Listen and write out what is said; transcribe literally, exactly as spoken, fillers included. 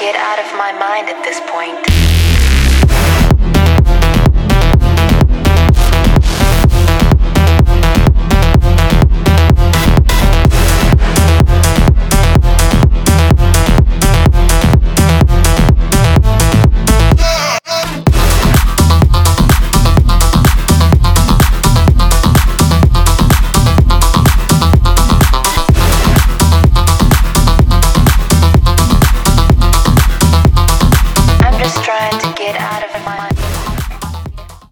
get out of my mind at this point.